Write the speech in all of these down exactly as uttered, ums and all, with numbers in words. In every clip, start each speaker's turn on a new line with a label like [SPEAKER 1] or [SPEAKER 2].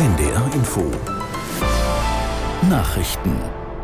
[SPEAKER 1] N D R Info Nachrichten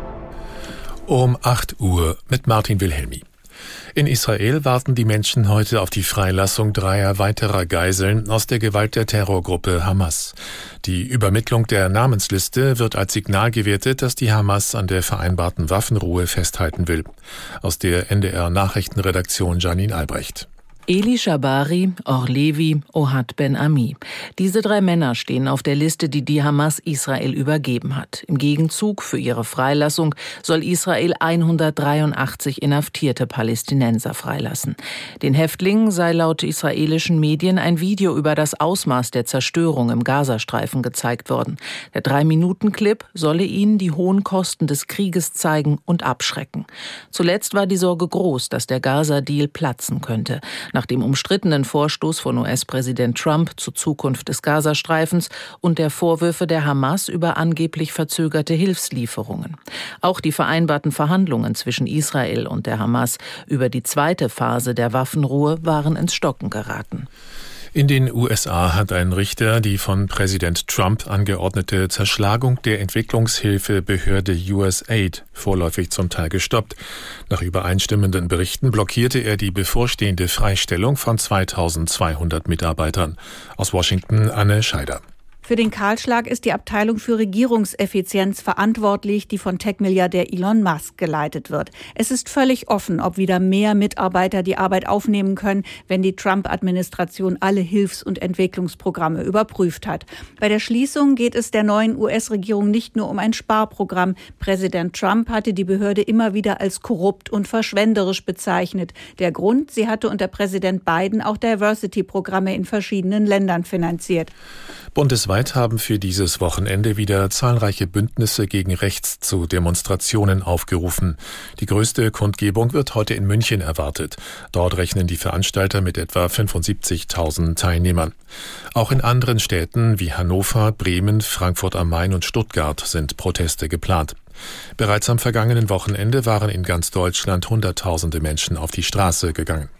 [SPEAKER 2] um acht Uhr mit Martin Wilhelmi. In Israel warten die Menschen heute auf die Freilassung dreier weiterer Geiseln aus der Gewalt der Terrorgruppe Hamas. Die Übermittlung der Namensliste wird als Signal gewertet, dass die Hamas an der vereinbarten Waffenruhe festhalten will. Aus der N D R-Nachrichtenredaktion Janine Albrecht.
[SPEAKER 3] Eli Shabari, Or Levi, Ohad Ben Ami. Diese drei Männer stehen auf der Liste, die die Hamas Israel übergeben hat. Im Gegenzug für ihre Freilassung soll Israel hundertdreiundachtzig inhaftierte Palästinenser freilassen. Den Häftlingen sei laut israelischen Medien ein Video über das Ausmaß der Zerstörung im Gazastreifen gezeigt worden. Der Drei-Minuten-Clip solle ihnen die hohen Kosten des Krieges zeigen und abschrecken. Zuletzt war die Sorge groß, dass der Gaza-Deal platzen könnte. Nach dem umstrittenen Vorstoß von U S-Präsident Trump zur Zukunft des Gazastreifens und der Vorwürfe der Hamas über angeblich verzögerte Hilfslieferungen. Auch die vereinbarten Verhandlungen zwischen Israel und der Hamas über die zweite Phase der Waffenruhe waren ins Stocken geraten.
[SPEAKER 2] In den U S A hat ein Richter die von Präsident Trump angeordnete Zerschlagung der Entwicklungshilfebehörde U S A I D vorläufig zum Teil gestoppt. Nach übereinstimmenden Berichten blockierte er die bevorstehende Freistellung von zweitausendzweihundert Mitarbeitern. Aus Washington Anne Scheider.
[SPEAKER 4] Für den Kahlschlag ist die Abteilung für Regierungseffizienz verantwortlich, die von Tech-Milliardär Elon Musk geleitet wird. Es ist völlig offen, ob wieder mehr Mitarbeiter die Arbeit aufnehmen können, wenn die Trump-Administration alle Hilfs- und Entwicklungsprogramme überprüft hat. Bei der Schließung geht es der neuen U S-Regierung nicht nur um ein Sparprogramm. Präsident Trump hatte die Behörde immer wieder als korrupt und verschwenderisch bezeichnet. Der Grund, sie hatte unter Präsident Biden auch Diversity-Programme in verschiedenen Ländern finanziert.
[SPEAKER 2] Bundesweit haben für dieses Wochenende wieder zahlreiche Bündnisse gegen rechts zu Demonstrationen aufgerufen. Die größte Kundgebung wird heute in München erwartet. Dort rechnen die Veranstalter mit etwa fünfundsiebzigtausend Teilnehmern. Auch in anderen Städten wie Hannover, Bremen, Frankfurt am Main und Stuttgart sind Proteste geplant. Bereits am vergangenen Wochenende waren in ganz Deutschland Hunderttausende Menschen auf die Straße gegangen.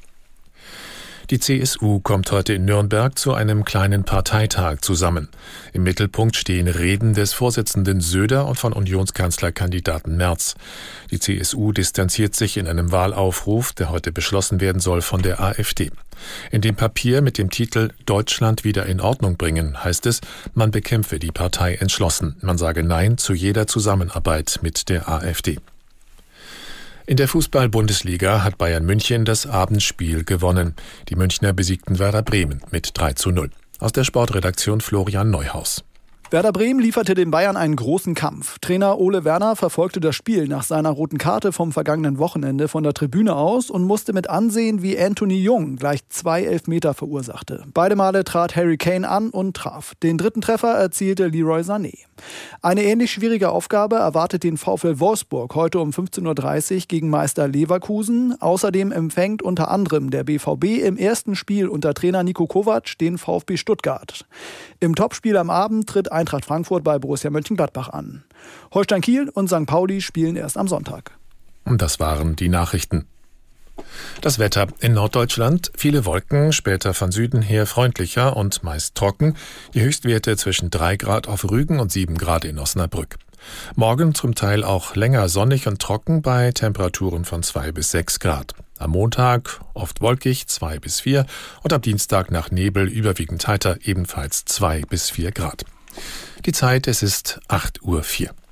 [SPEAKER 2] Die C S U kommt heute in Nürnberg zu einem kleinen Parteitag zusammen. Im Mittelpunkt stehen Reden des Vorsitzenden Söder und von Unionskanzlerkandidaten Merz. Die C S U distanziert sich in einem Wahlaufruf, der heute beschlossen werden soll, von der AfD. In dem Papier mit dem Titel »Deutschland wieder in Ordnung bringen« heißt es, man bekämpfe die Partei entschlossen. Man sage Nein zu jeder Zusammenarbeit mit der AfD. In der Fußball-Bundesliga hat Bayern München das Abendspiel gewonnen. Die Münchner besiegten Werder Bremen mit drei zu null. Aus der Sportredaktion Florian Neuhaus.
[SPEAKER 5] Werder Bremen lieferte den Bayern einen großen Kampf. Trainer Ole Werner verfolgte das Spiel nach seiner roten Karte vom vergangenen Wochenende von der Tribüne aus und musste mit ansehen, wie Anthony Jung gleich zwei Elfmeter verursachte. Beide Male trat Harry Kane an und traf. Den dritten Treffer erzielte Leroy Sané. Eine ähnlich schwierige Aufgabe erwartet den VfL Wolfsburg heute um fünfzehn Uhr dreißig gegen Meister Leverkusen. Außerdem empfängt unter anderem der B V B im ersten Spiel unter Trainer Niko Kovac den VfB Stuttgart. Im Topspiel am Abend tritt Eintracht Frankfurt bei Borussia Mönchengladbach an. Holstein Kiel und Sankt Pauli spielen erst am Sonntag.
[SPEAKER 2] Und das waren die Nachrichten. Das Wetter in Norddeutschland, viele Wolken, später von Süden her freundlicher und meist trocken. Die Höchstwerte zwischen drei Grad auf Rügen und sieben Grad in Osnabrück. Morgen zum Teil auch länger sonnig und trocken bei Temperaturen von zwei bis sechs Grad. Am Montag oft wolkig, zwei bis vier und am Dienstag nach Nebel überwiegend heiter, ebenfalls zwei bis vier Grad. Die Zeit, es ist acht Uhr vier.